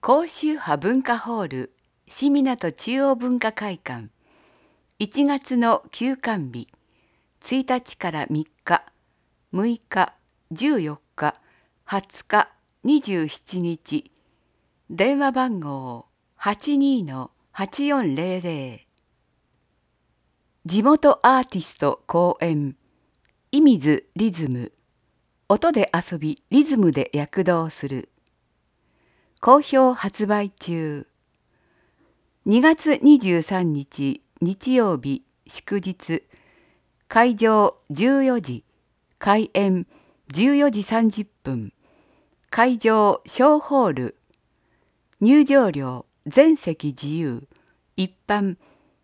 甲州派文化ホール新港中央文化会館1月の休館日1日から3日6日14日20日27日電話番号 82-8400 地元アーティスト講演射水リズム音で遊びリズムで躍動する好評発売中。2月23日日曜日祝日会場14時開演14時30分会場小ホール入場料全席自由一般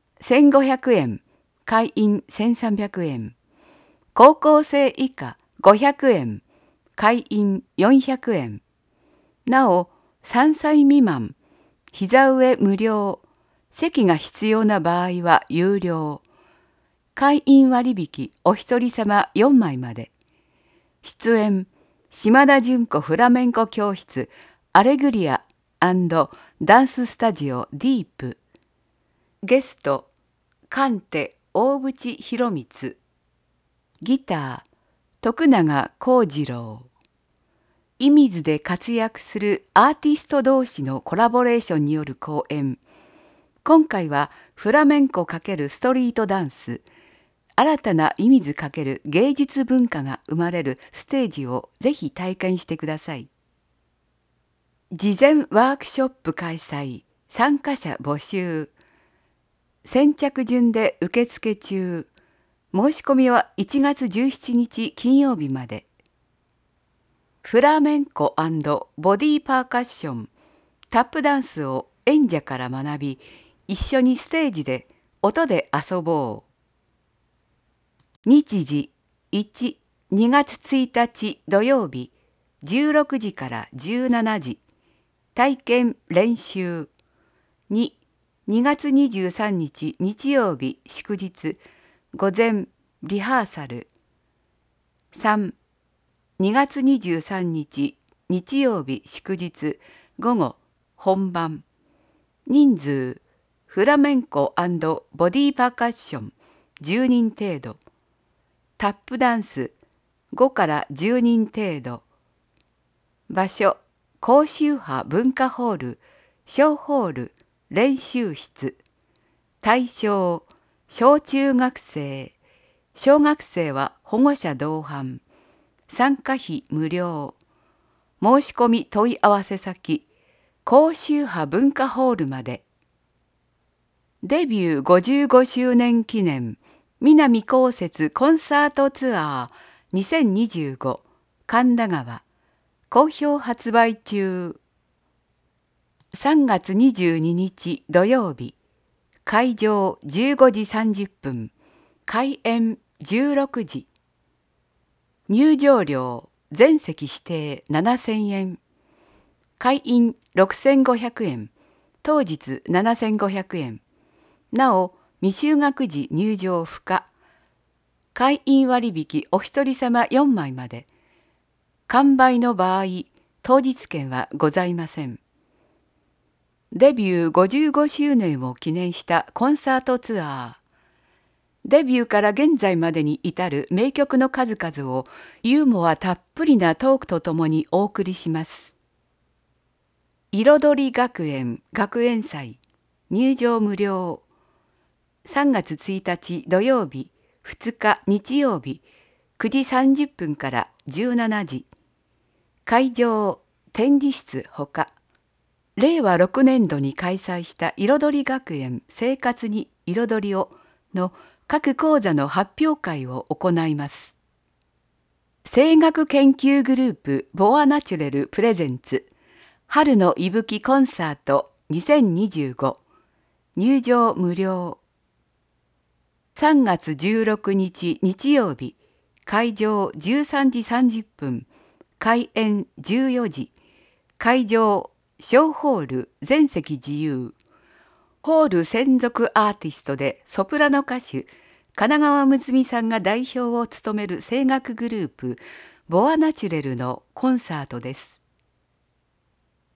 1500円会員1300円高校生以下500円会員400円なお3歳未満膝上無料席が必要な場合は有料会員割引お一人様4枚まで出演島田純子フラメンコ教室アレグリア&ダンススタジオディープゲスト関手大渕博光ギター徳永幸次郎射水で活躍するアーティスト同士のコラボレーションによる公演。今回はフラメンコ×ストリートダンス、新たな射水×芸術文化が生まれるステージをぜひ体験してください。事前ワークショップ開催、参加者募集。先着順で受付中。申し込みは1月17日金曜日まで。フラメンコ&ボディパーカッション、タップダンスを演者から学び、一緒にステージで音で遊ぼう。日時1、2月1日土曜日、16時から17時、体験練習。2、2月23日日曜日祝日、午前リハーサル。3、2月23日日曜日祝日午後本番人数フラメンコ&ボディパーカッション10人程度タップダンス5から10人程度場所甲州派文化ホール小ホール練習室対象小中学生小学生は保護者同伴参加費無料。申し込み問い合わせ先、甲州派文化ホールまで。デビュー55周年記念、南こうせつコンサートツアー2025神田川、好評発売中。3月22日土曜日、会場15時30分、開演16時。入場料全席指定7000円会員6500円当日7500円なお未就学時入場不可会員割引お一人様4枚まで完売の場合当日券はございませんデビュー55周年を記念したコンサートツアーデビューから現在までに至る名曲の数々をユーモアたっぷりなトークとともにお送りします。彩り学園学園祭入場無料3月1日土曜日2日日曜日9時30分から17時会場展示室ほか令和6年度に開催した彩り学園生活に彩りをの各講座の発表会を行います。声楽研究グループボアナチュレルプレゼンツ春のいぶきコンサート2025入場無料3月16日日曜日会場13時30分開演14時会場小ホール全席自由ホール専属アーティストでソプラノ歌手神奈川睦美さんが代表を務める声楽グループボアナチュレルのコンサートです。